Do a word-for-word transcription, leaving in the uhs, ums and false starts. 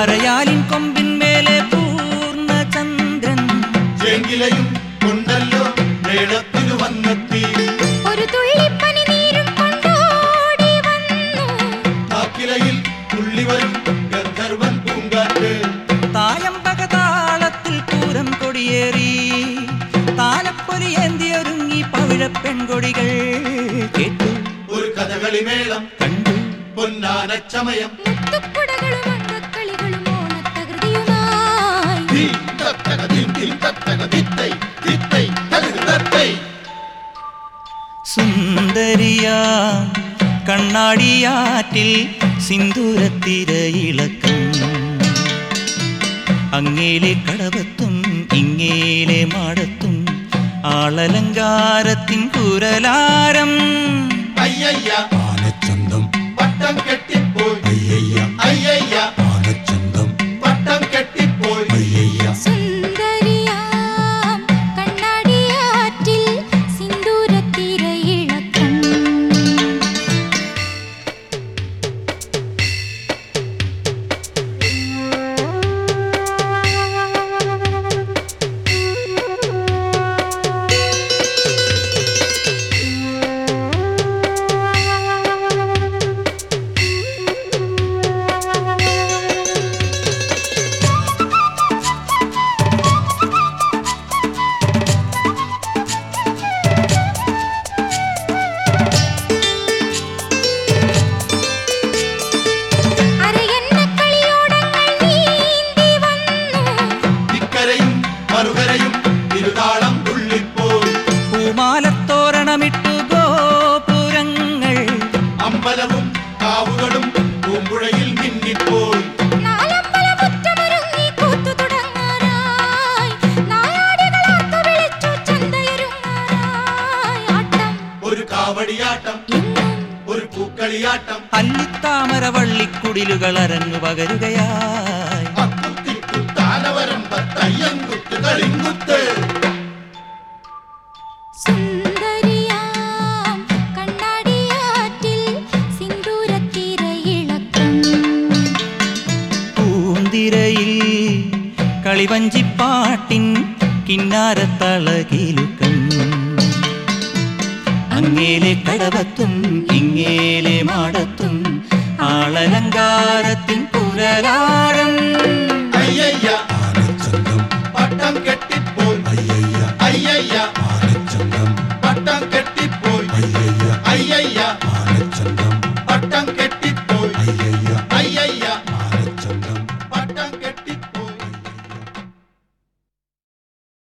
അരയാലിൻ കൊമ്പിന്മേലെ പൂർണ്ണചന്ദ്രൻ ചെങ്കിലയും കൊണ്ടല്ലോ മേളത്തിനു വന്നെത്തി. ഒരു തുള്ളി പനിനീരും കൊണ്ടോടി വന്നു. താക്കിലയിൽ തുള്ളി വരും ഗന്ധർവൻ പൂങ്കാറ്റ്. തായമ്പകതാളത്തിൽ പൂരം കൊടിയേറി താലപ്പൊലിയേന്തിയൊരുങ്ങി പവിഴപ്പെൺകൊടികൾ കേട്ടു. ഒരു കഥകളി മേളം കണ്ടു പൊന്നാനച്ചമയം. മുത്തുക്കുടകളും അങ്കക്കളികളും ഓണത്തകൃതിയുമായി. സുന്ദരിയാ കണ്ണാടിയാറ്റിൽ സിന്ദൂരത്തിരയിളക്കം. അങ്ങേലെ കടവത്തും ഇങ്ങേലെ മാടത്തും ആളലങ്കാരത്തിൻ കുരലാരം. അയ്യയ്യ ആനച്ചന്തം പട്ടം കെട്ടിപ്പോയി. അയ്യയ്യ അയ്യയ്യ ആനച്ചന്തം പട്ടം കെട്ടിപ്പോയി. അയ്യയ്യ സുന്ദരിയാം കണ്ണാടിയാറ്റിൽ സിന്ദൂരത്തിരയിളക്കം. പൂമാലത്തോരണമിട്ടു ഗോപുരങ്ങൾ അമ്പലവും കാവുകളും പൂമ്പുഴയിൽ മിന്നിപ്പോയി. നാലമ്പലമുറ്റമൊരുങ്ങി കൂത്തു തുടങ്ങാനായി. നായാടികളാർത്തു വിളിച്ചു ചന്തയൊരുങ്ങാനായി. ആട്ടം ഒരു കാവടിയാട്ടം ഒരു പൂക്കളിയാട്ടം. അല്ലിത്താമര വള്ളിക്കുടിലുകൾ അരങ്ങു പകരുകയായി. താലവരമ്പത്തയ്യങ്കുത്ത് കളിങ്കുത്ത്. സുന്ദരിയാം കണ്ണാടിയാറ്റിൽ സിന്ദൂരത്തിരയിളക്കം. പൂന്തിരയിൽ കളിവഞ്ചിപ്പാട്ടിൻ കിന്നാരത്തളകിലുക്കം. അങ്ങേലെ കടവത്തും ഇങ്ങേലെ മാടത്തും ആളലങ്കാരത്തിൻ കുരലാ